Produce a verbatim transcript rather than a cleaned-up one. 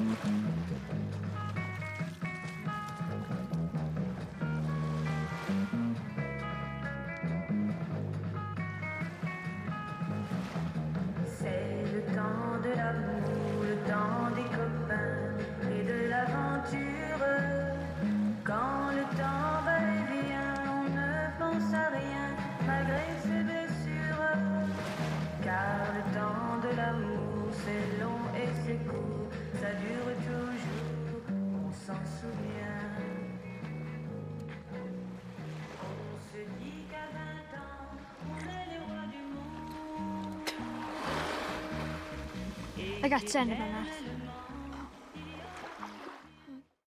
C'est le temps de l'amour, le temps des copains et de l'aventure. Quand le temps va et vient, on ne pense à rien malgré ses blessures. Car le temps de l'amour, c'est long et c'est court, ça dure toujours, on s'en souvient. On se dit qu'à vingt ans, on est les rois du monde. Ragazzi, è nella